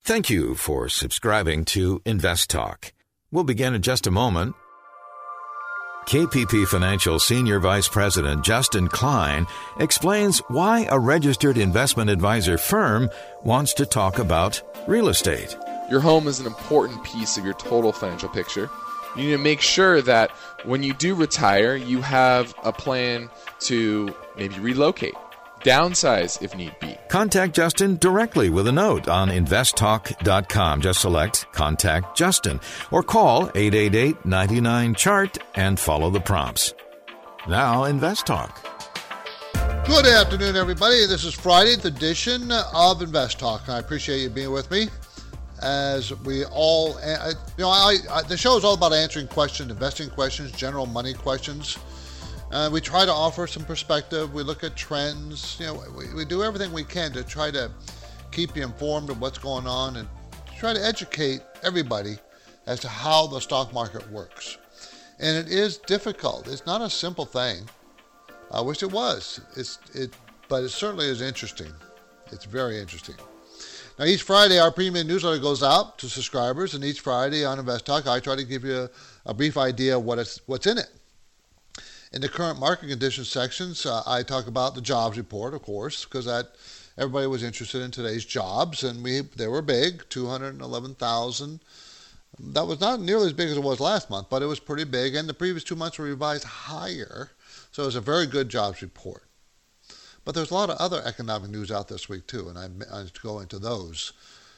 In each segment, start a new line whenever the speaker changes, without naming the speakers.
Thank you for subscribing to Invest Talk. We'll begin in just a moment. KPP Financial Senior Vice President Justin Klein explains why a registered investment advisor firm wants to talk about real estate.
Your home is an important piece of your total financial picture. You need to make sure that when you do retire, you have a plan to maybe relocate, downsize if need be.
Contact Justin directly with a note on investtalk.com. Just select Contact Justin or call 888-99-CHART and follow the prompts. Now, Invest Talk.
Good afternoon, everybody. This is Friday's edition of Invest Talk. I appreciate you being with me as we all, the show is all about answering questions, investing questions, general money questions. We try to offer some perspective. We look at trends. We do everything we can to try to keep you informed of what's going on and try to educate everybody as to how the stock market works. And it is difficult. It's not a simple thing. I wish it was. But it certainly is interesting. It's very interesting. Now, each Friday, our premium newsletter goes out to subscribers, and each Friday on Invest Talk, I try to give you a brief idea of what's in it. In the current market conditions sections, I talk about the jobs report, of course, because everybody was interested in today's jobs, and they were big, 211,000. That was not nearly as big as it was last month, but it was pretty big, and the previous 2 months were revised higher, so it was a very good jobs report. But there's a lot of other economic news out this week, too, and I go into those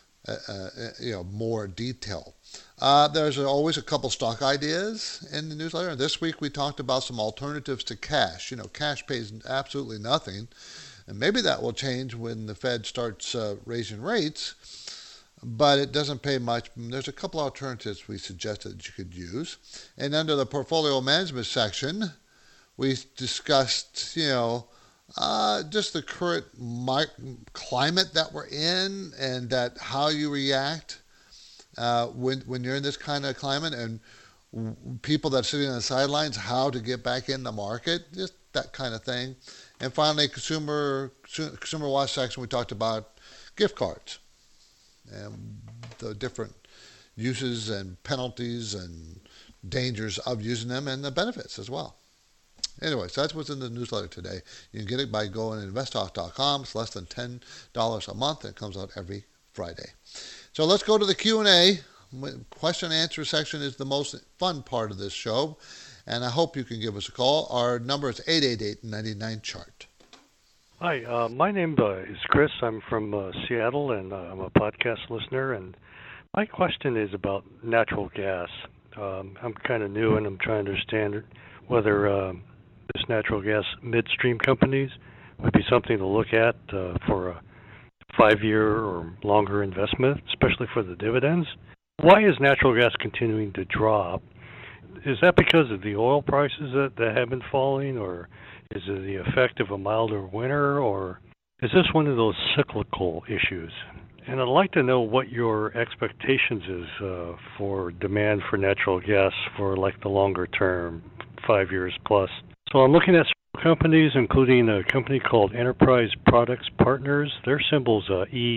more detail. There's always a couple stock ideas in the newsletter. And this week we talked about some alternatives to cash. Cash pays absolutely nothing. And maybe that will change when the Fed starts raising rates. But it doesn't pay much. There's a couple alternatives we suggested that you could use. And under the portfolio management section, we discussed, just the current climate that we're in and that how you react when you're in this kind of climate, and people that are sitting on the sidelines, how to get back in the market, just that kind of thing. And finally, consumer watch section, we talked about gift cards and the different uses and penalties and dangers of using them and the benefits as well. Anyway, so that's what's in the newsletter today. You can get it by going to investtalk.com. It's less than $10 a month, and it comes out every Friday. So let's go to the Q&A. Question and answer section is the most fun part of this show, and I hope you can give us a call. Our number is 888-99-CHART.
Hi, my name is Chris. I'm from Seattle, and I'm a podcast listener, and my question is about natural gas. I'm kind of new, and I'm trying to understand whether this natural gas midstream companies would be something to look at for a 5-year or longer investment, especially for the dividends. Why is natural gas continuing to drop? Is that because of the oil prices that have been falling, or is it the effect of a milder winter, or is this one of those cyclical issues? And I'd like to know what your expectations is for demand for natural gas for like the longer term, 5 years plus. So I'm looking at several companies, including a company called Enterprise Products Partners. Their symbol's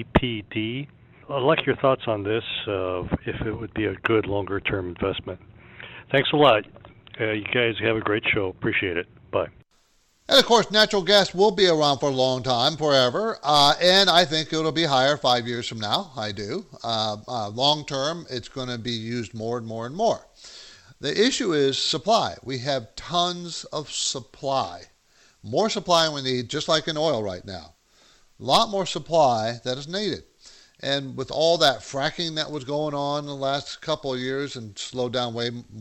EPD. I'd like your thoughts on this, if it would be a good longer-term investment. Thanks a lot. You guys have a great show. Appreciate it. Bye.
And, of course, natural gas will be around for a long time, forever, and I think it'll be higher 5 years from now. I do. Long term, it's going to be used more and more and more. The issue is supply. We have tons of supply. More supply than we need, just like in oil right now. A lot more supply that is needed. And with all that fracking that was going on in the last couple of years and slowed down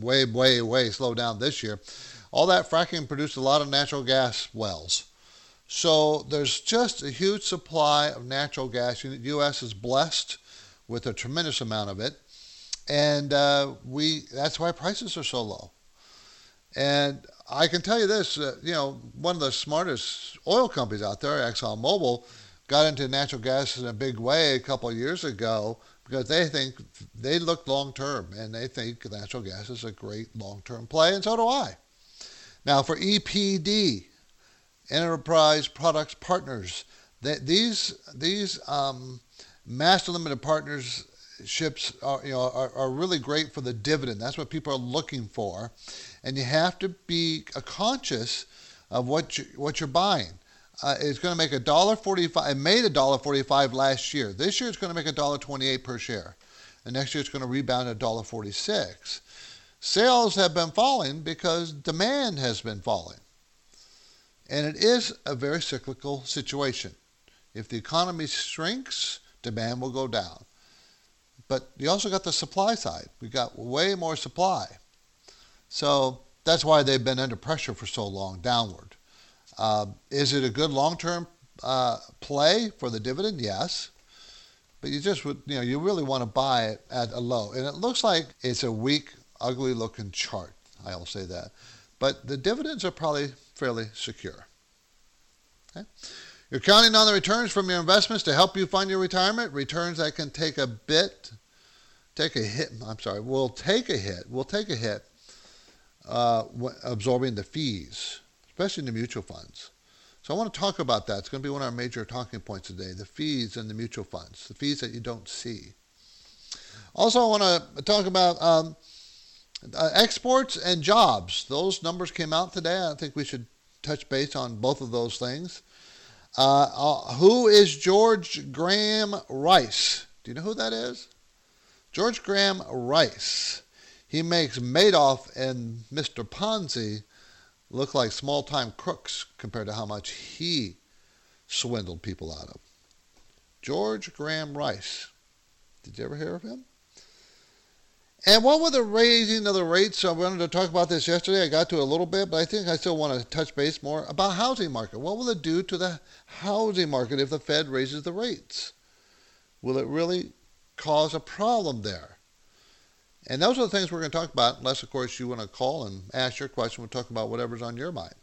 way slowed down this year, all that fracking produced a lot of natural gas wells. So there's just a huge supply of natural gas. The U.S. is blessed with a tremendous amount of it. And that's why prices are so low. And I can tell you this, one of the smartest oil companies out there, ExxonMobil, got into natural gas in a big way a couple of years ago because they look long term, and they think natural gas is a great long-term play, and so do I. Now for EPD, Enterprise Products Partners, these Master limited partnerships are really great for the dividend. That's what people are looking for, and you have to be conscious of what you're buying. It's going to make $1.45. It made $1.45 last year. This year it's going to make $1.28 per share, and next year it's going to rebound at $1.46. Sales have been falling because demand has been falling, and it is a very cyclical situation. If the economy shrinks, demand will go down. But you also got the supply side. We got way more supply. So that's why they've been under pressure for so long, downward. Is it a good long-term play for the dividend? Yes. But you really want to buy it at a low. And it looks like it's a weak, ugly-looking chart. I'll say that. But the dividends are probably fairly secure. Okay? You're counting on the returns from your investments to help you fund your retirement. Returns that can take a hit. We'll take a hit absorbing the fees, especially in the mutual funds. So I want to talk about that. It's going to be one of our major talking points today, the fees in the mutual funds, the fees that you don't see. Also, I want to talk about exports and jobs. Those numbers came out today. I think we should touch base on both of those things. Who is George Graham Rice? Do you know who that is? George Graham Rice. He makes Madoff and Mr. Ponzi look like small-time crooks compared to how much he swindled people out of. George Graham Rice. Did you ever hear of him? And what with the raising of the rates, I wanted to talk about this yesterday. I got to a little bit, but I think I still want to touch base more about housing market. What will it do to the housing market if the Fed raises the rates? Will it really cause a problem there? And those are the things we're going to talk about, unless, of course, you want to call and ask your question. We'll talk about whatever's on your mind.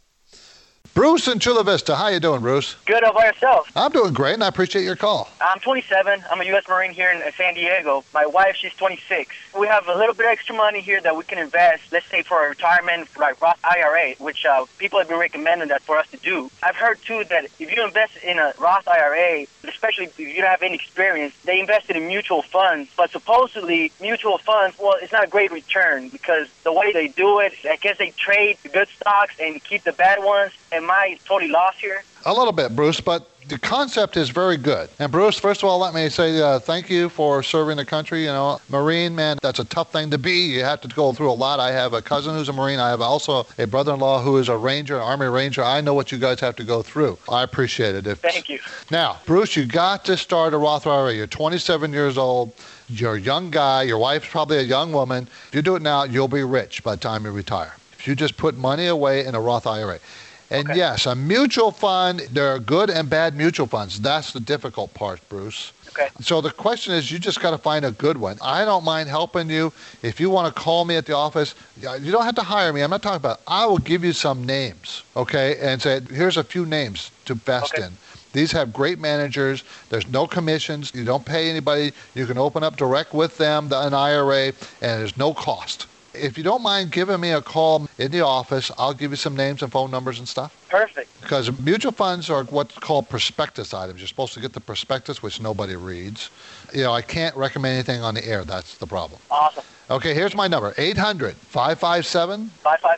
Bruce in Chula Vista. How you doing, Bruce?
Good. How about yourself?
I'm doing great, and I appreciate your call.
I'm 27. I'm a U.S. Marine here in San Diego. My wife, she's 26. We have a little bit of extra money here that we can invest, let's say, for our retirement, like Roth IRA, which people have been recommending that for us to do. I've heard, too, that if you invest in a Roth IRA, especially if you don't have any experience, they invested in mutual funds. But supposedly, mutual funds, well, it's not a great return because the way they do it, I guess they trade the good stocks and keep the bad ones. Am I totally lost here?
A little bit, Bruce, but the concept is very good. And Bruce, first of all, let me say thank you for serving the country. You know, Marine, man, that's a tough thing to be. You have to go through a lot. I have a cousin who's a Marine. I have also a brother-in-law who is a Ranger, an Army Ranger. I know what you guys have to go through. I appreciate it.
Thank you.
Now, Bruce, you got to start a Roth IRA. You're 27 years old. You're a young guy. Your wife's probably a young woman. If you do it now, you'll be rich by the time you retire. If you just put money away in a Roth IRA. And
okay.
Yes, a mutual fund, there are good and bad mutual funds. That's the difficult part, Bruce.
Okay.
So the question is, you just got to find a good one. I don't mind helping you. If you want to call me at the office, you don't have to hire me. I'm not talking about, I will give you some names, okay, and say, here's a few names to invest in. These have great managers. There's no commissions. You don't pay anybody. You can open up direct with them, an IRA, and there's no cost. If you don't mind giving me a call in the office, I'll give you some names and phone numbers and stuff.
Perfect.
Because mutual funds are what's called prospectus items. You're supposed to get the prospectus, which nobody reads. You know, I can't recommend anything on the air. That's the problem.
Awesome.
Okay, here's my number, 800-557-5461.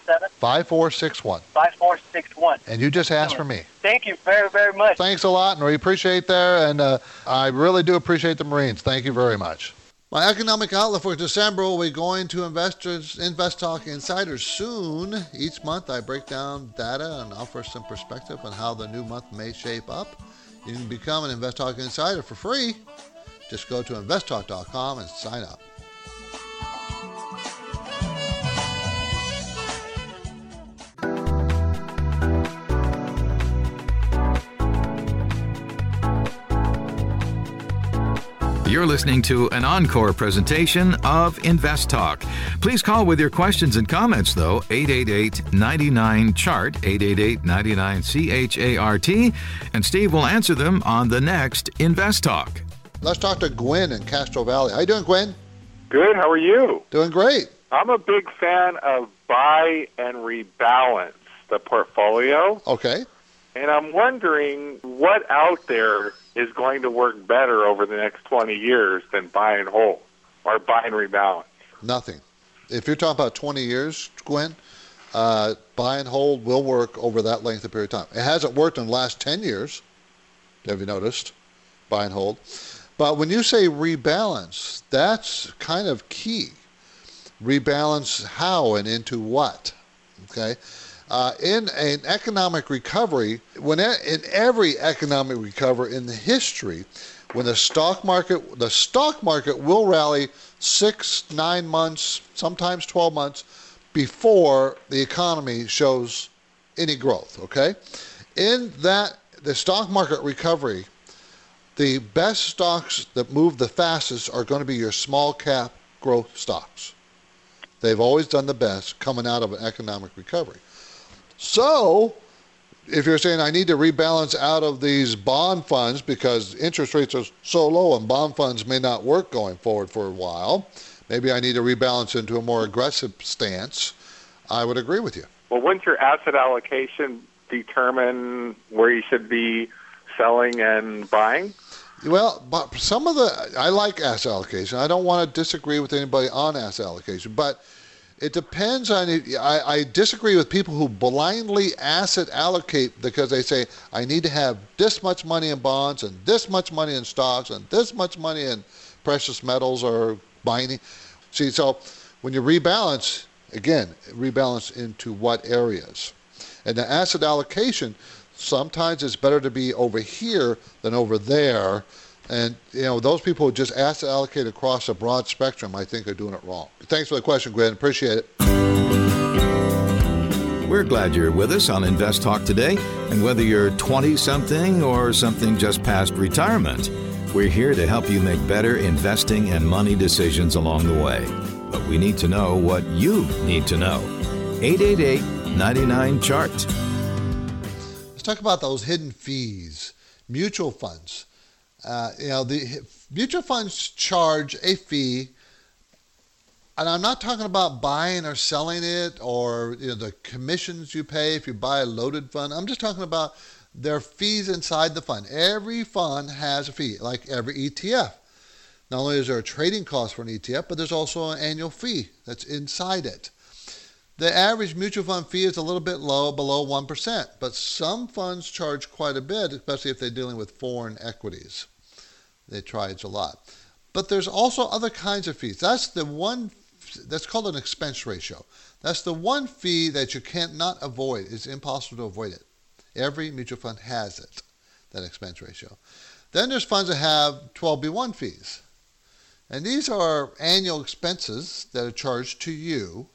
5461.
And you just ask for me.
Thank you very, very much.
Thanks a lot, and we appreciate that. And I really do appreciate the Marines. Thank you very much. My economic outlook for December will be going to Invest Talk Insiders soon. Each month I break down data and offer some perspective on how the new month may shape up. You can become an Invest Talk Insider for free. Just go to investtalk.com and sign up.
You're listening to an encore presentation of Invest Talk. Please call with your questions and comments, though, 888-99-CHART, 888-99-CHART, and Steve will answer them on the next Invest Talk. Let's talk to Gwen in Castro Valley. How you doing, Gwen?
Good. How are you?
Doing great.
I'm a big fan of buy and rebalance the portfolio.
Okay.
And I'm wondering what out there is going to work better over the next 20 years than buy and hold or buy and rebalance?
Nothing. If you're talking about 20 years, Gwen, buy and hold will work over that length of period of time. It hasn't worked in the last 10 years. Have you noticed? Buy and hold. But when you say rebalance, that's kind of key. Rebalance how and into what? Okay. In an economic recovery, in every economic recovery in the history, when the stock market will rally 6, 9 months, sometimes 12 months before the economy shows any growth. Okay. In the stock market recovery, the best stocks that move the fastest are going to be your small cap growth stocks. They've always done the best coming out of an economic recovery. So, if you're saying I need to rebalance out of these bond funds because interest rates are so low and bond funds may not work going forward for a while, maybe I need to rebalance into a more aggressive stance, I would agree with you.
Well, wouldn't your asset allocation determine where you should be selling and buying?
Well, but I like asset allocation. I don't want to disagree with anybody on asset allocation, but it depends on it. I disagree with people who blindly asset allocate because they say, I need to have this much money in bonds and this much money in stocks and this much money in precious metals or mining. See, so when you rebalance, again, rebalance into what areas? And the asset allocation, sometimes it's better to be over here than over there. And, those people who just asset allocate across a broad spectrum, I think are doing it wrong. Thanks for the question, Gwen. Appreciate it.
We're glad you're with us on Invest Talk today. And whether you're 20-something or something just past retirement, we're here to help you make better investing and money decisions along the way. But we need to know what you need to know. 888-99-CHART.
Talk about those hidden fees. Mutual funds. The mutual funds charge a fee, and I'm not talking about buying or selling it or the commissions you pay if you buy a loaded fund. I'm just talking about their fees inside the fund. Every fund has a fee, like every ETF. Not only is there a trading cost for an ETF, but there's also an annual fee that's inside it. The average mutual fund fee is a little bit low, below 1%, but some funds charge quite a bit, especially if they're dealing with foreign equities. They charge a lot. But there's also other kinds of fees. That's called an expense ratio. That's the one fee that you cannot avoid. It's impossible to avoid it. Every mutual fund has it, that expense ratio. Then there's funds that have 12B1 fees. And these are annual expenses that are charged to you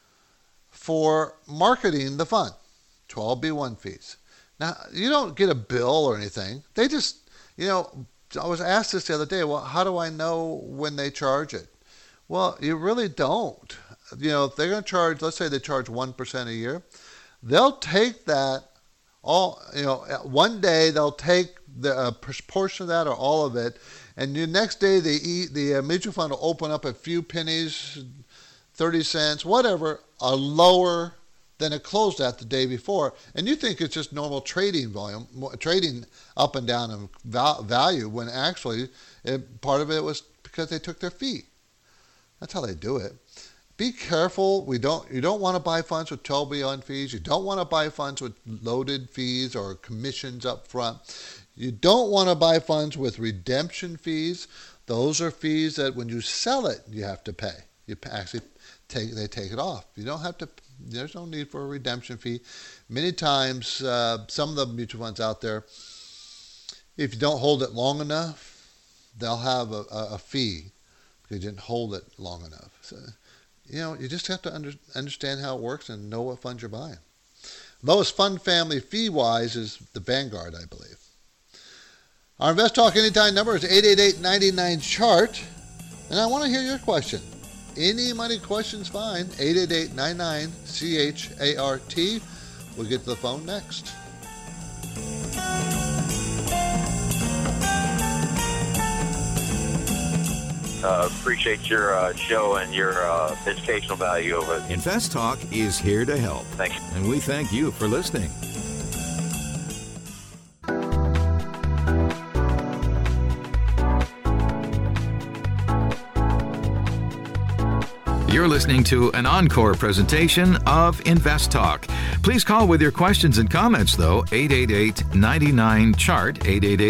for marketing the fund, 12B1 fees. Now, you don't get a bill or anything. They just, I was asked this the other day, well, how do I know when they charge it? Well, you really don't. If they're going to charge, let's say they charge 1% a year, they'll take that one day they'll take the portion of that or all of it, and the next day the mutual fund will open up a few pennies, 30 cents, whatever, are lower than it closed at the day before. And you think it's just normal trading volume, trading up and down in value, when actually part of it was because they took their fee. That's how they do it. Be careful. You don't want to buy funds with 12B1 fees. You don't want to buy funds with loaded fees or commissions up front. You don't want to buy funds with redemption fees. Those are fees that when you sell it, you have to pay. You actually they take it off. You don't have to. There's no need for a redemption fee. Many times, some of the mutual funds out there, if you don't hold it long enough, they'll have a fee because you didn't hold it long enough. So, you just have to understand how it works and know what funds you're buying. Lowest fund family fee-wise is the Vanguard, I believe. Our Invest Talk Anytime number is 888-99-CHART, and I want to hear your question. Any money question's fine. 888-99-CHART. We'll get to the phone next.
Appreciate your show and your educational value of it.
Invest Talk is here to help.
Thanks.
And we thank you for listening. You're listening to an encore presentation of Invest Talk. Please call with your questions and comments, though, 888-99-CHART,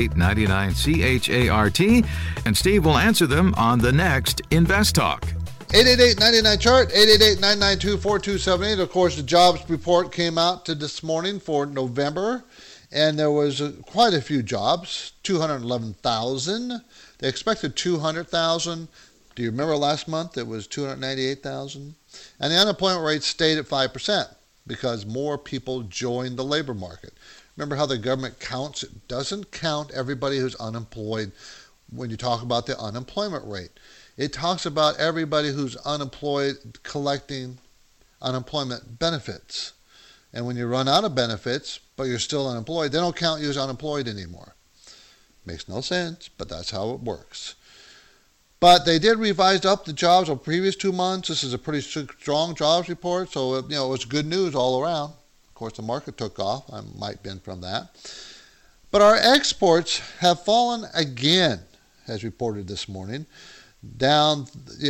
888-99-CHART, and Steve will answer them on the next Invest Talk.
888-99-CHART, 888-992-4278. Of course, the jobs report came out this morning for November, and there was quite a few jobs, 211,000. They expected 200,000. Do you remember last month it was 298,000? And the unemployment rate stayed at 5% because more people joined the labor market. Remember how the government counts? It doesn't count everybody who's unemployed when you talk about the unemployment rate. It talks about everybody who's unemployed collecting unemployment benefits. And when you run out of benefits, but you're still unemployed, they don't count you as unemployed anymore. Makes no sense, but that's how it works. But they did revise up the jobs of previous 2 months. This is a pretty strong jobs report, so it was good news all around. Of course, the market took off. I might been from that. But our exports have fallen again, as reported this morning. Down,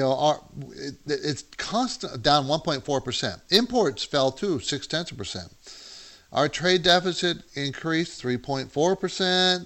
it's constant, down 1.4%. Imports fell too, 0.6%. Our trade deficit increased 3.4%.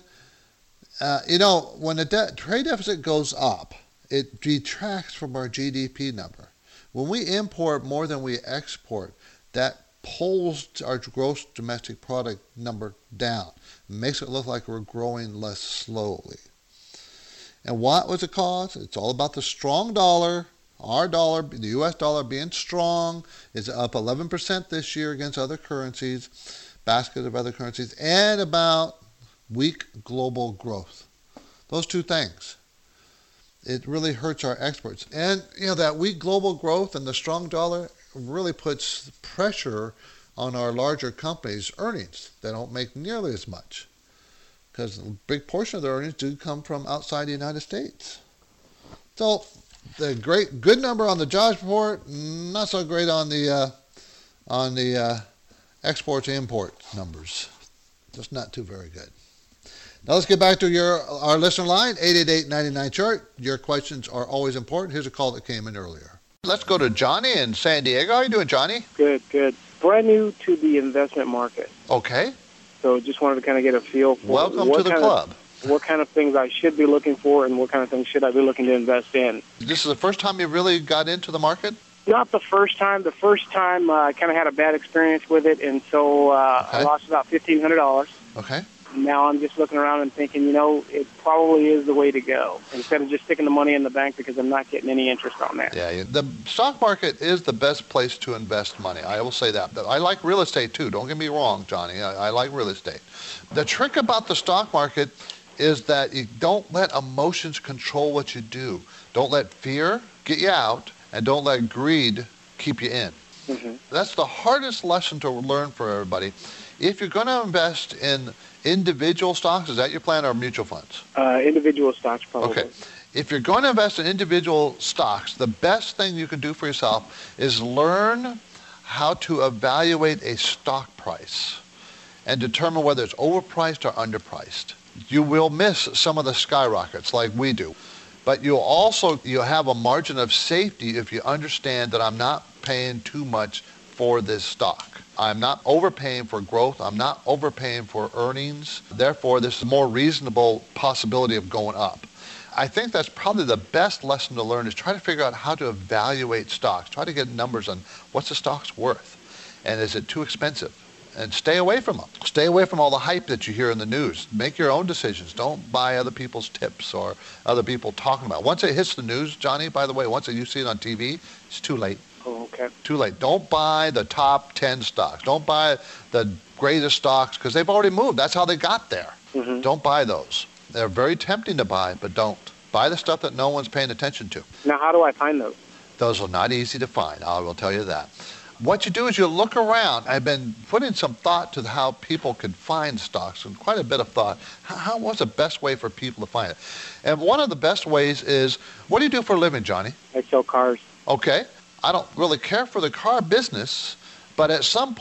When the trade deficit goes up, it detracts from our GDP number. When we import more than we export, that pulls our gross domestic product number down. It makes it look like we're growing less slowly. And what was the cause? It's all about the strong dollar. Our dollar, the U.S. dollar being strong, is up 11% this year against other currencies, basket of other currencies, and about weak global growth. Those two things. It really hurts our exports. And, that weak global growth and the strong dollar really puts pressure on our larger companies' earnings. They don't make nearly as much because a big portion of their earnings do come from outside the United States. So the good number on the jobs report, not so great on the exports import numbers. Just not too very good. Now let's get back to our listener line, 888-99-CHART. Your questions are always important. Here's a call that came in earlier. Let's go to Johnny in San Diego. How are you doing, Johnny?
Good. Brand new to the investment market.
Okay.
So just wanted to kind of get a feel for
welcome to the club.
What kind of things I should be looking for and what kind of things should I be looking to invest in.
This is the first time you really got into the market?
Not the first time. The first time I kind of had a bad experience with it, and so I lost about $1,500.
Okay.
Now I'm just looking around and thinking, it probably is the way to go instead of just sticking the money in the bank because I'm not getting any interest on that.
Yeah, the stock market is the best place to invest money. I will say that. But I like real estate too. Don't get me wrong, Johnny. I like real estate. The trick about the stock market is that you don't let emotions control what you do. Don't let fear get you out, and don't let greed keep you in. Mm-hmm. That's the hardest lesson to learn for everybody. If you're going to invest in individual stocks, is that your plan, or mutual funds?
Individual stocks, probably.
Okay. If you're going to invest in individual stocks, the best thing you can do for yourself is learn how to evaluate a stock price and determine whether it's overpriced or underpriced. You will miss some of the skyrockets like we do, but you'll have a margin of safety if you understand that I'm not paying too much for this stock. I'm not overpaying for growth. I'm not overpaying for earnings. Therefore, this is a more reasonable possibility of going up. I think that's probably the best lesson to learn is try to figure out how to evaluate stocks. Try to get numbers on what's the stock's worth and is it too expensive? And stay away from them. Stay away from all the hype that you hear in the news. Make your own decisions. Don't buy other people's tips or other people talking about it. Once it hits the news, Johnny, by the way, once you see it on TV, it's too late.
Oh, okay.
Too late. Don't buy the top 10 stocks. Don't buy the greatest stocks because they've already moved. That's how they got there. Mm-hmm. Don't buy those. They're very tempting to buy, but don't. Buy the stuff that no one's paying attention to.
Now, how do I find those?
Those are not easy to find. I will tell you that. What you do is you look around. I've been putting some thought to how people can find stocks, and quite a bit of thought. What's the best way for people to find it? And one of the best ways is, what do you do for a living, Johnny?
I sell cars.
Okay. I don't really care for the car business, but at some point,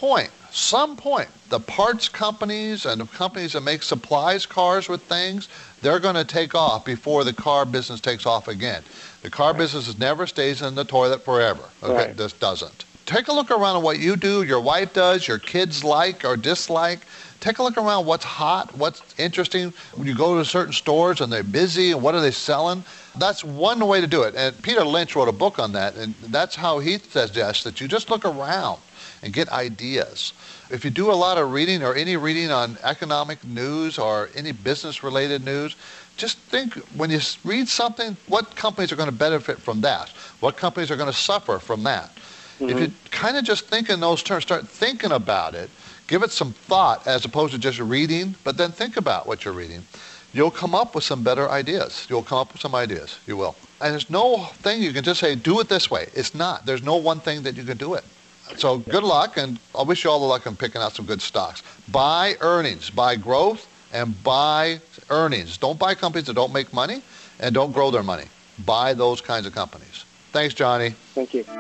some point, the parts companies and the companies that make supplies cars with things, they're going to take off before the car business takes off again. The car business never stays in the toilet forever. Okay,
Right.
This doesn't. Take a look around at what you do, your wife does, your kids like or dislike. Take a look around what's hot, what's interesting. When you go to certain stores and they're busy and what are they selling? That's one way to do it. And Peter Lynch wrote a book on that, and that's how he suggests that you just look around and get ideas. If you do a lot of reading or any reading on economic news or any business-related news, just think when you read something, what companies are going to benefit from that? What companies are going to suffer from that? If you kind of just think in those terms, start thinking about it, give it some thought as opposed to just reading, but then think about what you're reading, you'll come up with some better ideas. You'll come up with some ideas. You will. And there's no thing you can just say, do it this way. It's not. There's no one thing that you can do it. So good luck, and I wish you all the luck in picking out some good stocks. Buy earnings, buy growth, and buy earnings. Don't buy companies that don't make money and don't grow their money. Buy those kinds of companies. Thanks, Johnny.
Thank you.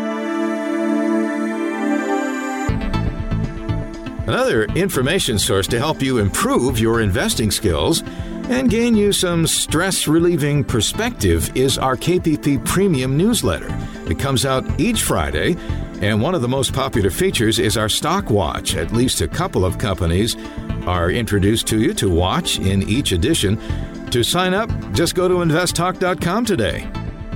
Another information source to help you improve your investing skills and gain you some stress-relieving perspective is our KPP Premium newsletter. It comes out each Friday, and one of the most popular features is our Stock Watch. At least a couple of companies are introduced to you to watch in each edition. To sign up, just go to investtalk.com today.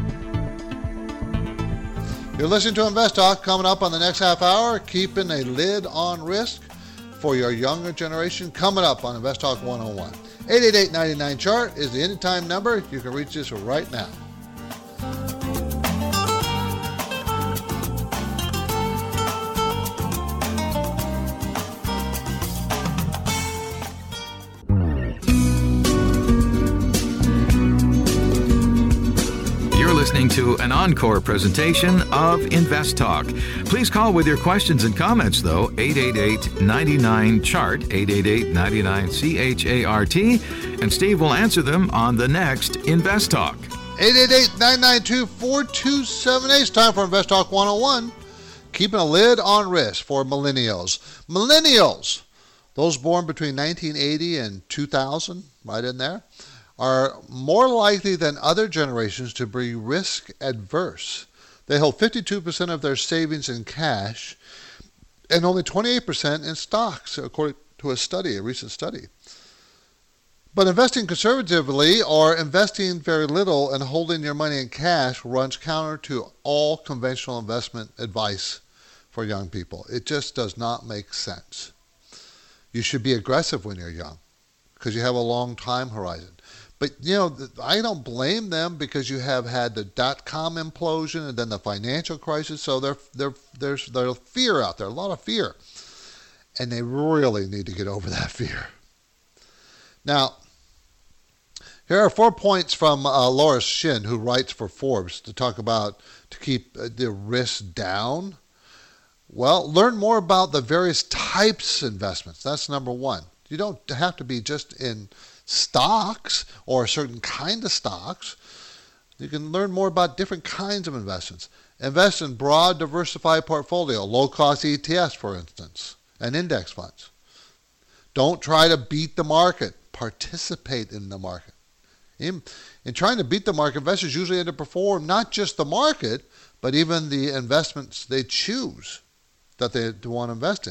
You're listening to Invest Talk. Coming up on the next half hour, keeping a lid on risk for your younger generation. Coming up on Invest Talk 101. 888-99-CHART is the anytime number. You can reach us right now.
Listening to an encore presentation of Invest Talk. Please call with your questions and comments, though, 888-99-CHART, 888-99-CHART, and Steve will answer them on the next Invest Talk.
888-992-4278. It's time for Invest Talk 101. Keeping a lid on risk for millennials. Millennials, those born between 1980 and 2000, right in there, are more likely than other generations to be risk adverse. They hold 52% of their savings in cash and only 28% in stocks, according to a recent study. But investing conservatively or investing very little and holding your money in cash runs counter to all conventional investment advice for young people. It just does not make sense. You should be aggressive when you're young because you have a long time horizon. But, I don't blame them because you have had the dot-com implosion and then the financial crisis. So there's fear out there, a lot of fear. And they really need to get over that fear. Now, here are 4 points from Laura Shin, who writes for Forbes, to talk about to keep the risk down. Well, learn more about the various types of investments. That's number one. You don't have to be just in stocks or a certain kind of stocks. You can learn more about different kinds of investments. Invest in broad, diversified portfolio, low-cost ETFs, for instance, and index funds. Don't try to beat the market. Participate in the market. In trying to beat the market, investors usually underperform not just the market, but even the investments they choose that they want to invest in.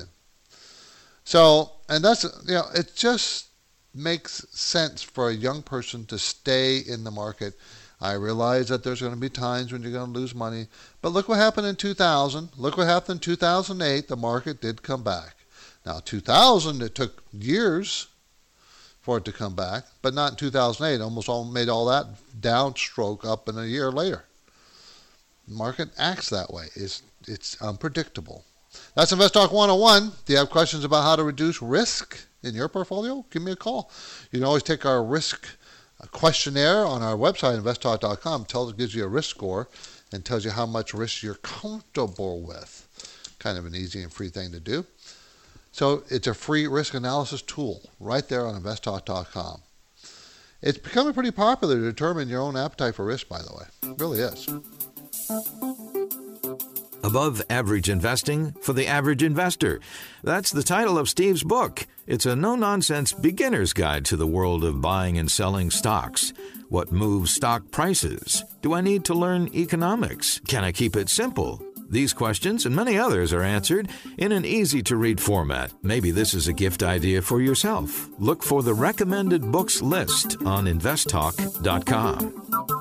So, and that's, it just makes sense for a young person to stay in the market. I realize that there's going to be times when you're going to lose money, but look what happened in 2000. Look what happened in 2008. The market did come back. Now, 2000, it took years for it to come back, but not in 2008. Almost all made all that downstroke up in a year later. The market acts that way. It's unpredictable. That's Invest Talk 101. Do you have questions about how to reduce risk in your portfolio? Give me a call. You can always take our risk questionnaire on our website, investtalk.com. It gives you a risk score and tells you how much risk you're comfortable with. Kind of an easy and free thing to do. So it's a free risk analysis tool right there on investtalk.com. It's becoming pretty popular to determine your own appetite for risk, by the way. It really is.
Above Average Investing for the Average Investor. That's the title of Steve's book. It's a no-nonsense beginner's guide to the world of buying and selling stocks. What moves stock prices? Do I need to learn economics? Can I keep it simple? These questions and many others are answered in an easy-to-read format. Maybe this is a gift idea for yourself. Look for the recommended books list on investtalk.com.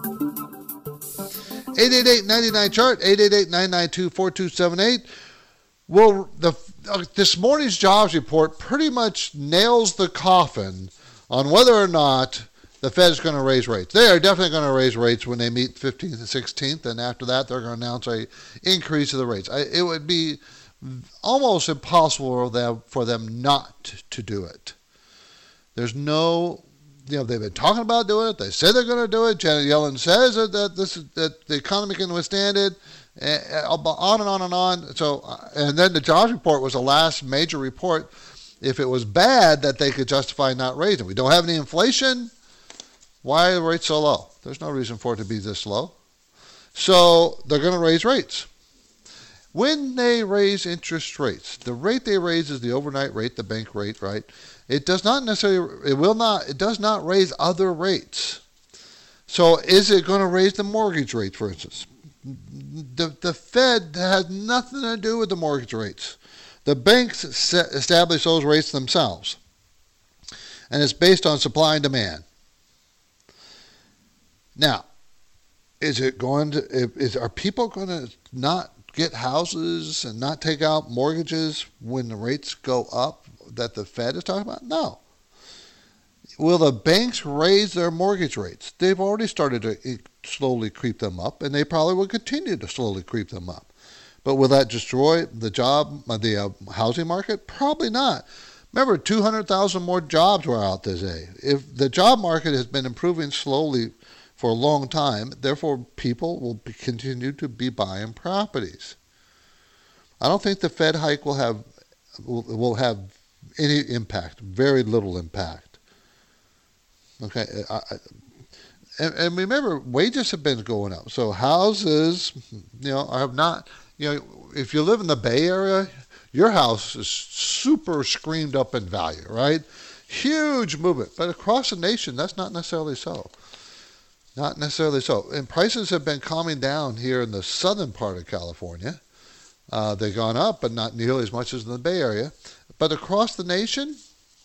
888-99-CHART, 888-992-4278. Well, this morning's jobs report pretty much nails the coffin on whether or not the Fed is going to raise rates. They are definitely going to raise rates when they meet 15th and 16th, and after that they're going to announce an increase of the rates. It would be almost impossible for them not to do it. There's no... they've been talking about doing it. They say they're going to do it. Janet Yellen says that the economy can withstand it. On and on and on. So, and then the jobs report was the last major report. If it was bad, that they could justify not raising. We don't have any inflation. Why are the rates so low? There's no reason for it to be this low. So they're going to raise rates. When they raise interest rates, the rate they raise is the overnight rate, the bank rate, right? It does not necessarily, it does not raise other rates. So is it going to raise the mortgage rate, for instance? The Fed has nothing to do with the mortgage rates. The banks establish those rates themselves. And it's based on supply and demand. Now, are people going to not get houses and not take out mortgages when the rates go up that the Fed is talking about? No. Will the banks raise their mortgage rates? They've already started to slowly creep them up, and they probably will continue to slowly creep them up. But will that destroy the housing market? Probably not. Remember, 200,000 more jobs were out this day. If the job market has been improving slowly for a long time, therefore people will continue to be buying properties. I don't think the Fed hike will have any impact, very little impact. Okay, and remember, wages have been going up. So houses, have not, if you live in the Bay Area, your house is super screamed up in value, right? Huge movement. But across the nation, that's not necessarily so. Not necessarily so. And prices have been calming down here in the southern part of California. They've gone up, but not nearly as much as in the Bay Area. But across the nation,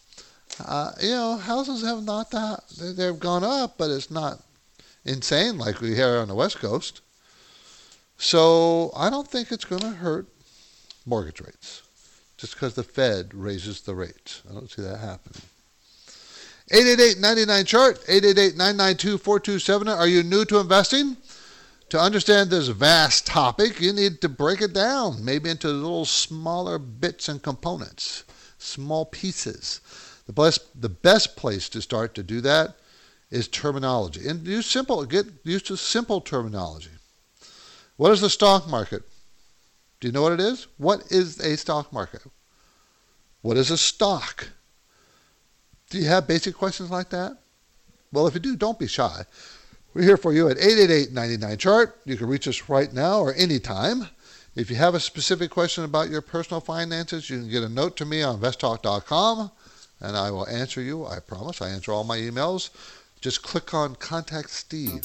houses have not that. They've gone up, but it's not insane like we hear on the West Coast. So I don't think it's going to hurt mortgage rates just because the Fed raises the rates. I don't see that happening. 888-99-CHART, 888-992-4270. Are you new to investing? To understand this vast topic, you need to break it down, maybe into little smaller bits and components, small pieces. The best place to start to do that is terminology. And get used to simple terminology. What is the stock market? Do you know what it is? What is a stock market? What is a stock? Do you have basic questions like that? Well, if you do, don't be shy. We're here for you at 888-99-CHART. You can reach us right now or anytime. If you have a specific question about your personal finances, you can get a note to me on investtalk.com, and I will answer you. I promise. I answer all my emails. Just click on Contact Steve.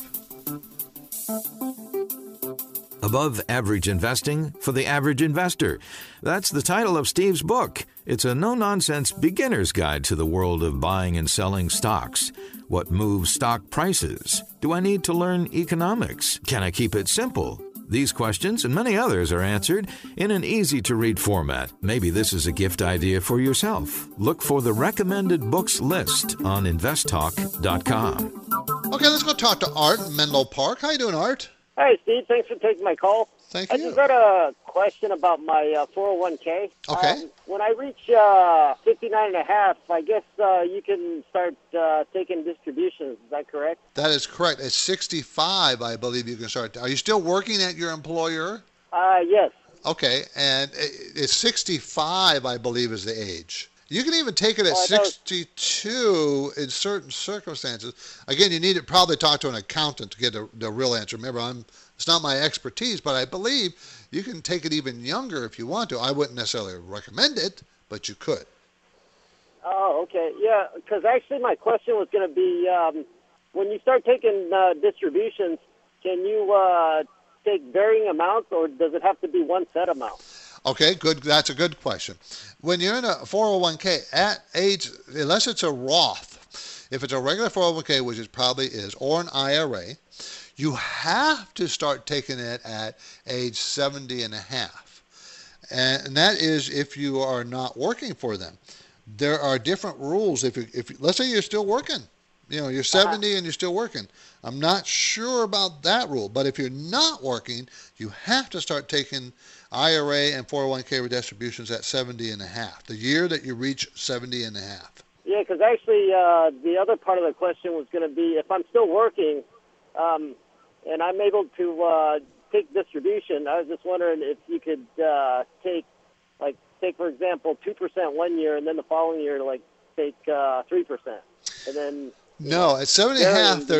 Above Average Investing for the Average Investor. That's the title of Steve's book. It's a no-nonsense beginner's guide to the world of buying and selling stocks. What moves stock prices? Do I need to learn economics? Can I keep it simple? These questions and many others are answered in an easy-to-read format. Maybe this is a gift idea for yourself. Look for the recommended books list on investtalk.com.
Okay, let's go talk to Art in Menlo Park. How you doing, Art?
Hi, Steve. Thanks for taking my call.
Thank you.
I just got a question about my 401k.
Okay.
When I reach 59 and a half, I guess you can start taking distributions. Is that correct?
That is correct. At 65, I believe you can start. Are you still working at your employer?
Yes.
Okay, and it's 65, I believe, is the age. You can even take it at 62 in certain circumstances. Again, you need to probably talk to an accountant to get the real answer. Remember, I'm It's not my expertise, but I believe you can take it even younger if you want to. I wouldn't necessarily recommend it, but you could.
Oh, okay. Yeah, because actually my question was going to be, when you start taking distributions, can you take varying amounts, or does it have to be one set amount?
Okay, good. That's a good question. When you're in a 401k at age, unless it's a Roth, if it's a regular 401k, which it probably is, or an IRA, you have to start taking it at age 70 and a half. And that is if you are not working for them. There are different rules. If let's say you're still working, you're 70 and you're still working. I'm not sure about that rule, but if you're not working, you have to start taking IRA and 401k redistributions at 70 and a half, the year that you reach 70 and a half.
Yeah, because actually the other part of the question was going to be, if I'm still working and I'm able to take distribution, I was just wondering if you could take, for example, 2% one year, and then the following year, take 3%, and then.
No, at 70 and a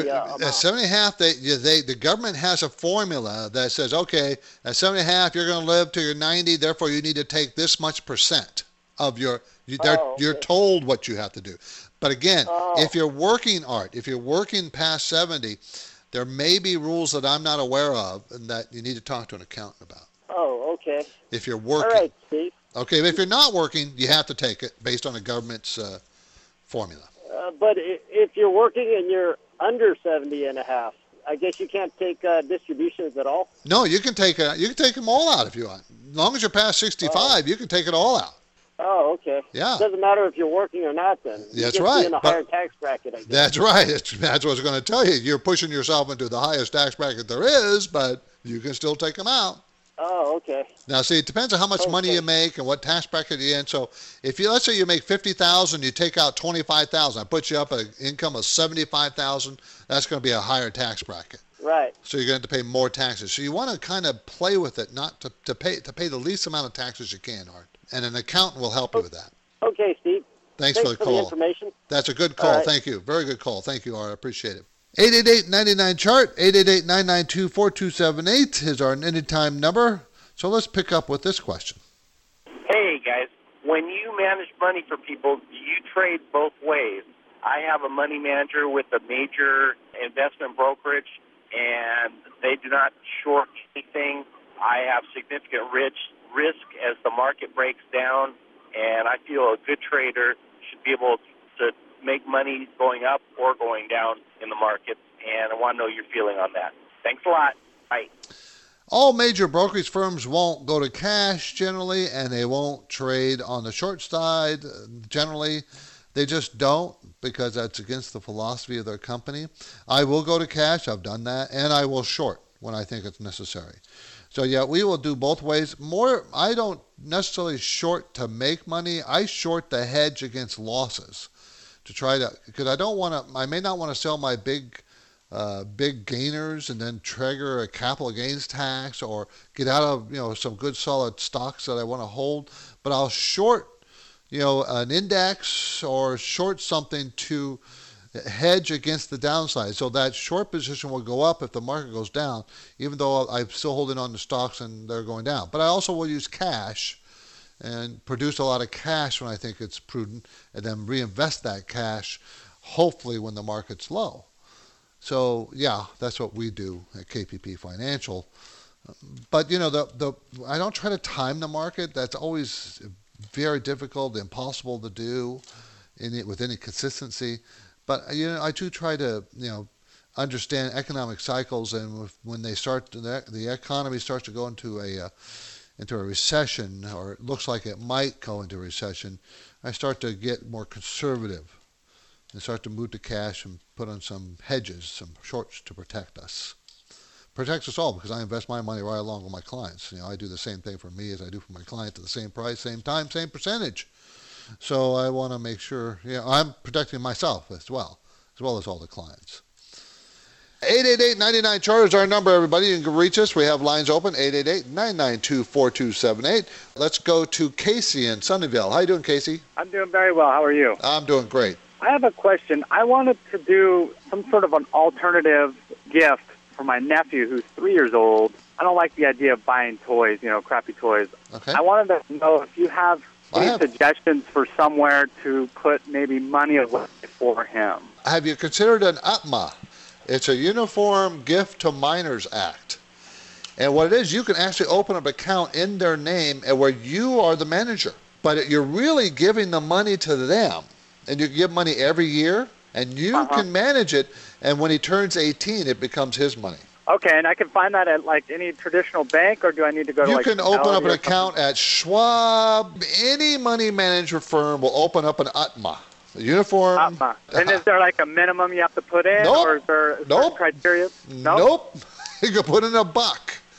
half, the government has a formula that says, okay, at 70 and a half, you're going to live till you're 90, therefore you need to take this much percent of your, you're told what you have to do. But again, if you're working, Art, if you're working past 70, there may be rules that I'm not aware of and that you need to talk to an accountant about.
Oh, okay.
If you're working.
All right, Steve.
Okay, but if you're not working, you have to take it based on the government's formula.
But if you're working and you're under 70 and a half, I guess you can't take distributions at all?
No, you can take them all out if you want. As long as you're past 65, you can take it all out.
Oh, okay.
Yeah.
It doesn't matter if you're working or not then.
That's right.
You're in a higher tax bracket, I guess.
That's right. That's what I was going to tell you. You're pushing yourself into the highest tax bracket there is, but you can still take them out.
Oh, okay.
Now, see, it depends on how much money you make and what tax bracket you're in. So, if you, let's say you make $50,000, you take out $25,000. I put you up an income of $75,000. That's going to be a higher tax bracket.
Right.
So you're going to have to pay more taxes. So you want to kind of play with it, not to pay the least amount of taxes you can, Art. And an accountant will help you with that.
Okay, Steve.
Thanks for the call.
The information.
That's a good call. Right. Thank you. Very good call. Thank you, Art. I appreciate it. 888-99-CHART, 888-992-4278 is our anytime number. So let's pick up with this question.
Hey, guys. When you manage money for people, do you trade both ways? I have a money manager with a major investment brokerage, and they do not short anything. I have significant risk as the market breaks down, and I feel a good trader should be able to make money going up or going down in the market, and I want to know your feeling on that. Thanks a lot. Bye.
All major brokerage firms won't go to cash generally, and they won't trade on the short side generally. They just don't, because that's against the philosophy of their company. I will go to cash. I've done that, and I will short when I think it's necessary. So, yeah, we will do both ways. I don't necessarily short to make money. I short the hedge against losses to try to, because I may not want to sell my big gainers and then trigger a capital gains tax or get out of, some good solid stocks that I want to hold. But I'll short, an index or short something to hedge against the downside. So that short position will go up if the market goes down, even though I'm still holding on to stocks and they're going down. But I also will use cash and produce a lot of cash when I think it's prudent, and then reinvest that cash, hopefully when the market's low. So, yeah, that's what we do at KPP Financial. But, I don't try to time the market. That's always very difficult, impossible to do with any consistency. But, I do try to, understand economic cycles, and when they start, the economy starts to go into a recession, or it looks like it might go into a recession, I start to get more conservative and start to move to cash and put on some hedges, some shorts to protect us. Protects us all, because I invest my money right along with my clients. I do the same thing for me as I do for my client at the same price, same time, same percentage. So I want to make sure, I'm protecting myself as well as all the clients. 888-99-CHART is our number, everybody. You can reach us. We have lines open, 888-992-4278. Let's go to Casey in Sunnyvale. How you doing, Casey?
I'm doing very well. How are you?
I'm doing great.
I have a question. I wanted to do some sort of an alternative gift for my nephew who's 3 years old. I don't like the idea of buying toys, crappy toys.
Okay.
I wanted to know if you have any suggestions for somewhere to put maybe money away for him.
Have you considered an UTMA? It's a Uniform Gift to Minors Act. And what it is, you can actually open up an account in their name and where you are the manager. But you're really giving the money to them. And you give money every year, and you can manage it. And when he turns 18, it becomes his money.
Okay, and I can find that at like any traditional bank, or do I need to go to
You
like
can open up an
Fidelity or
account at Schwab. Any money manager firm will open up an UTMA. A uniform.
UTMA. And is there like a minimum you have to put in, or is there criteria?
Nope. You can put in $1.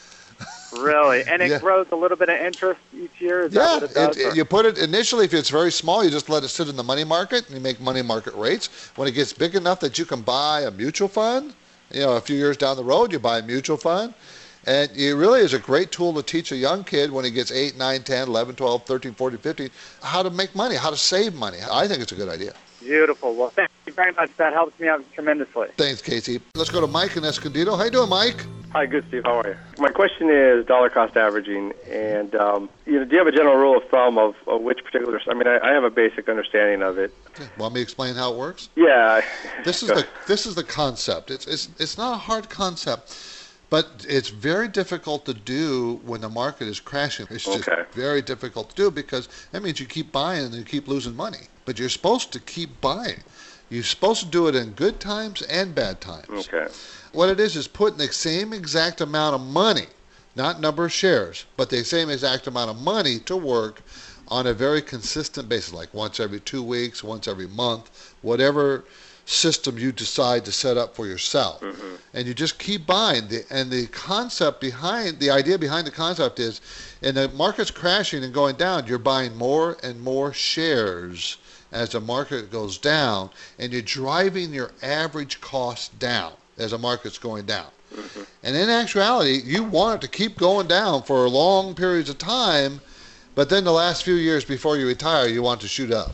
Really? And it grows a little bit of interest each year? Is that what it does?
You put it initially, if it's very small, you just let it sit in the money market, and you make money market rates. When it gets big enough that you can buy a mutual fund, a few years down the road, you buy a mutual fund. And it really is a great tool to teach a young kid when he gets 8, 9, 10, 11, 12, 13, 14, 15, how to make money, how to save money. I think it's a good idea.
Beautiful. Well, thank you very much. That helps me out tremendously.
Thanks, Casey. Let's go to Mike in Escondido. How you doing, Mike?
Hi, good, Steve. How are you? My question is dollar cost averaging, and do you have a general rule of thumb of which particular? I mean, I have a basic understanding of it.
Okay. Want me to explain how it works?
Yeah.
This is the concept. It's not a hard concept, but it's very difficult to do when the market is crashing. It's just very difficult to do because that means you keep buying and you keep losing money. But you're supposed to keep buying. You're supposed to do it in good times and bad times.
Okay.
What it is putting the same exact amount of money, not number of shares, but the same exact amount of money to work on a very consistent basis, like once every 2 weeks, once every month, whatever system you decide to set up for yourself. Mm-hmm. And you just keep buying. And the concept behind, the idea behind the concept is, in the market's crashing and going down, you're buying more and more shares as the market goes down, and you're driving your average cost down as the market's going down. Mm-hmm. And in actuality, you want it to keep going down for long periods of time, but then the last few years before you retire, you want to shoot up.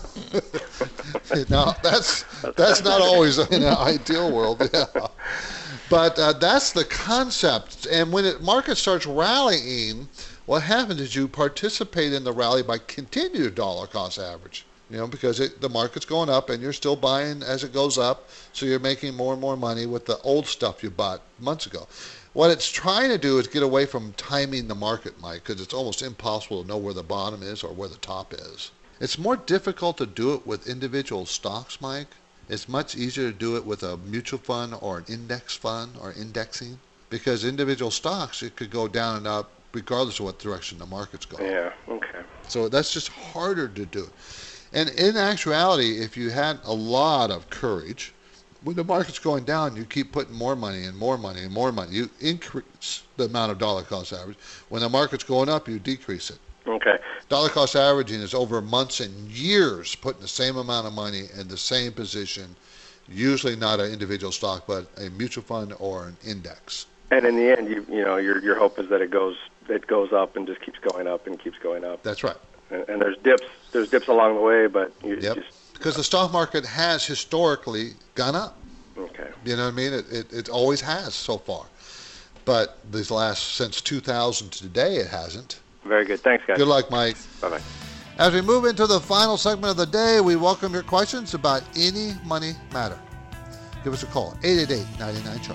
Now, that's not always in an ideal world, yeah. But that's the concept. And when the market starts rallying, what happens is you participate in the rally by continued dollar cost average. Because the market's going up and you're still buying as it goes up, so you're making more and more money with the old stuff you bought months ago. What it's trying to do is get away from timing the market, Mike, because it's almost impossible to know where the bottom is or where the top is. It's more difficult to do it with individual stocks, Mike. It's much easier to do it with a mutual fund or an index fund or indexing, because individual stocks, it could go down and up regardless of what direction the market's going.
Yeah, okay.
So that's just harder to do. And in actuality, if you had a lot of courage, when the market's going down, you keep putting more money and more money and more money. You increase the amount of dollar cost average. When the market's going up, you decrease it.
Okay.
Dollar cost averaging is over months and years putting the same amount of money in the same position, usually not an individual stock, but a mutual fund or an index.
And in the end, your hope is that it goes up and just keeps going up and keeps going up.
That's right.
And there's dips along the way, but
because the stock market has historically gone up.
Okay.
You know what I mean? It always has so far, but since 2000 to today, it hasn't.
Very good. Thanks, guys.
Good luck, Mike.
Bye-bye.
As we move into the final segment of the day, we welcome your questions about any money matter. Give us a call, 888-99-CHART.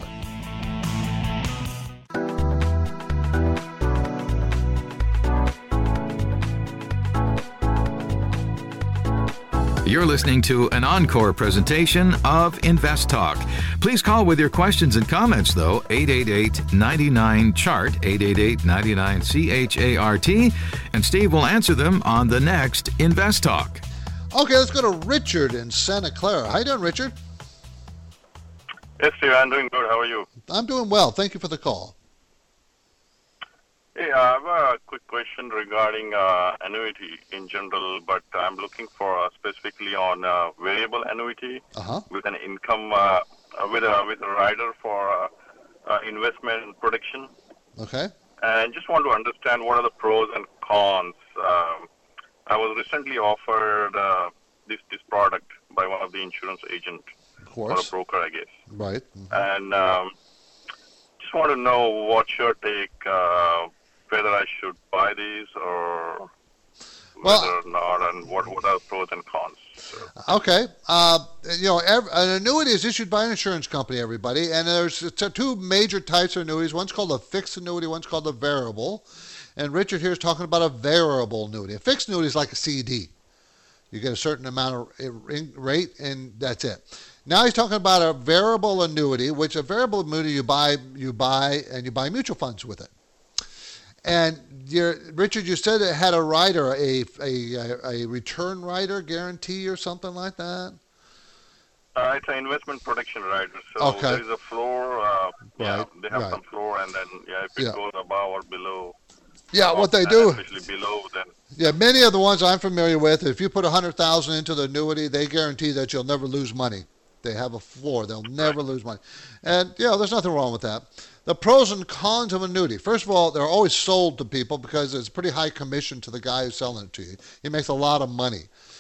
You're listening to an encore presentation of Invest Talk. Please call with your questions and comments, though, 888-99-CHART, 888-99-CHART, and Steve will answer them on the next Invest Talk.
Okay, let's go to Richard in Santa Clara. How you doing, Richard?
Yes, Steve, I'm doing good. How are you?
I'm doing well. Thank you for the call.
Hey, I have a quick question regarding annuity in general, but I'm looking for specifically on variable annuity with an income, with a rider for investment protection.
Okay.
And just want to understand what are the pros and cons. I was recently offered this product by one of the insurance agents or a broker, I guess.
Right.
And want to know what's your take, whether I should buy these or whether or not, and what are the pros and cons. So.
Okay. An annuity is issued by an insurance company, everybody, and there's two major types of annuities. One's called a fixed annuity, one's called a variable. And Richard here is talking about a variable annuity. A fixed annuity is like a CD. You get a certain amount of rate, and that's it. Now he's talking about a variable annuity, which a variable annuity you buy mutual funds with it. And Richard, you said it had a rider, a return rider guarantee or something like that?
It's an investment protection rider. So there is a floor. They have some floor, and then if it goes above or below.
Yeah, what they do.
Especially below, then.
Yeah, many of the ones I'm familiar with, if you put $100,000 into the annuity, they guarantee that you'll never lose money. They have a floor. They'll never lose money. And, there's nothing wrong with that. The pros and cons of annuity. First of all, they're always sold to people because it's a pretty high commission to the guy who's selling it to you. He makes a lot of money.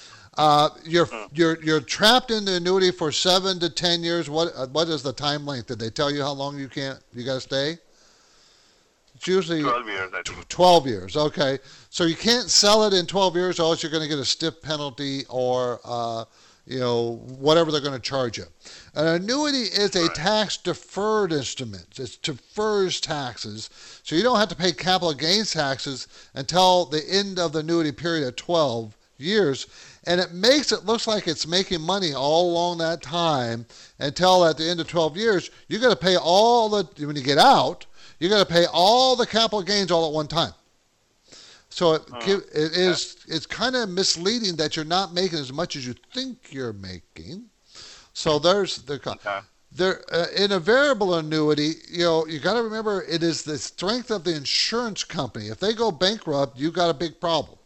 You're trapped in the annuity for 7 to 10 years. What is the time length? Did they tell you how long you got to stay? It's usually
12 years, I think.
12 years, okay. So you can't sell it in 12 years, or else you're going to get a stiff penalty or, whatever they're going to charge you. An annuity is a tax-deferred instrument. It defers taxes, so you don't have to pay capital gains taxes until the end of the annuity period of 12 years, and it makes it look like it's making money all along that time until at the end of 12 years, you got to pay when you get out, you got to pay all the capital gains all at one time. So it's kind of misleading that you're not making as much as you think you're making. So there's in a variable annuity, you got to remember it is the strength of the insurance company. If they go bankrupt, you got a big problem.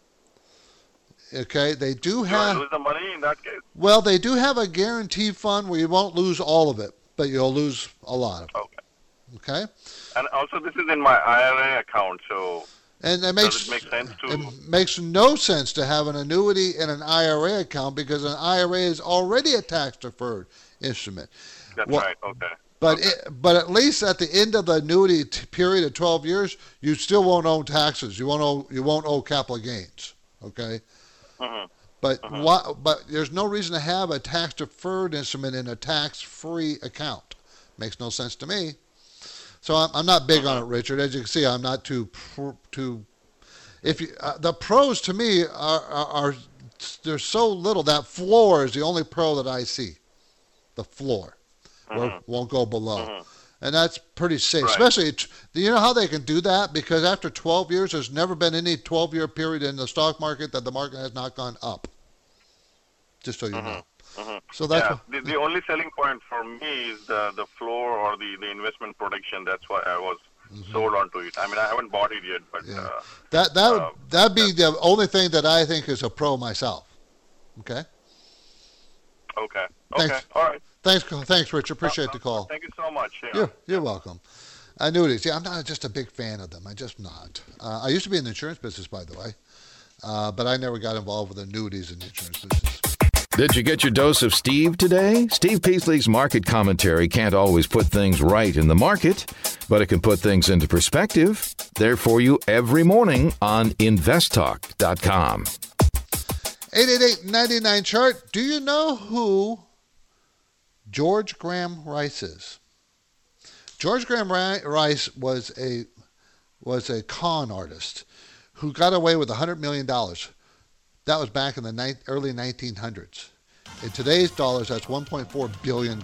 Okay, they do have.
Do I lose the money in that case?
Well, they do have a guarantee fund where you won't lose all of it, but you'll lose a lot of it. Okay.
And also, this is in my IRA account, so.
And
does it make sense to?
It makes no sense to have an annuity in an IRA account because an IRA is already a tax-deferred instrument.
That's right. Okay.
But at least at the end of the annuity period of 12 years, you still won't owe taxes. You won't owe capital gains. Okay. But there's no reason to have a tax-deferred instrument in a tax-free account. Makes no sense to me. So I'm not big on it, Richard. As you can see, I'm not too. The pros to me are there's so little. That floor is the only pro that I see. The floor won't go below, and that's pretty safe. Right. Especially, do you know how they can do that? Because after 12 years, there's never been any 12-year period in the stock market that the market has not gone up. Just so you know. So that's
the only selling point for me is the floor or the investment protection. That's why I was sold onto it. I mean, I haven't bought it yet, but
that'd be the only thing that I think is a pro myself. Okay.
Okay.
Thanks.
All right.
Thanks, Richard. Appreciate the call.
Thank you so much. Yeah.
You're welcome. Annuities. Yeah, I'm not just a big fan of them. I'm just not. I used to be in the insurance business, by the way, but I never got involved with annuities in the insurance business.
Did you get your dose of Steve today? Steve Peasley's market commentary can't always put things right in the market, but it can put things into perspective. They're for you every morning on investtalk.com.
888-99-CHART. Do you know who George Graham Rice is? George Graham Rice was a con artist who got away with $100 million. That was back in the early 1900s. In today's dollars, that's $1.4 billion.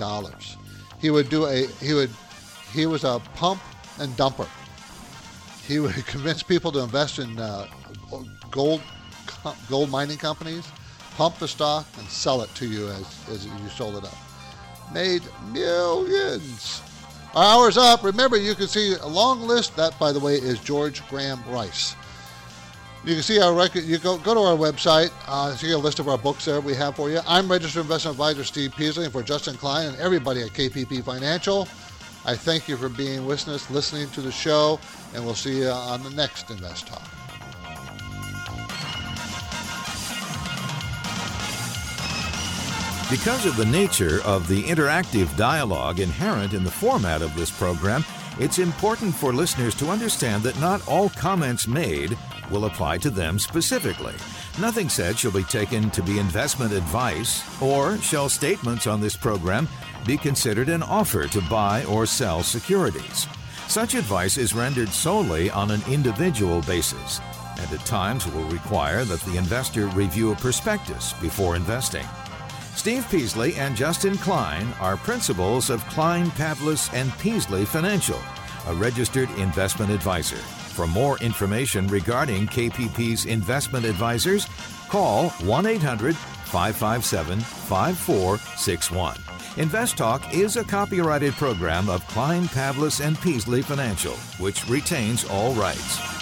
He was a pump and dumper. He would convince people to invest in gold mining companies, pump the stock, and sell it to you as you sold it up. Made millions. Our hour's up. Remember, you can see a long list. That, by the way, is George Graham Rice. You can see our record. You go to our website. See a list of our books there we have for you. I'm Registered Investment Advisor Steve Peasley, and for Justin Klein and everybody at KPP Financial, I thank you for being with us, listening to the show, and we'll see you on the next Invest Talk.
Because of the nature of the interactive dialogue inherent in the format of this program, It's important for listeners to understand that not all comments made will apply to them specifically. Nothing said shall be taken to be investment advice, or shall statements on this program be considered an offer to buy or sell securities. Such advice is rendered solely on an individual basis, and at times will require that the investor review a prospectus before investing. Steve Peasley and Justin Klein are principals of Klein, Pavlis & Peasley Financial, a registered investment advisor. For more information regarding KPP's investment advisors, call 1-800-557-5461. Invest Talk is a copyrighted program of Klein, Pavlis & Peasley Financial, which retains all rights.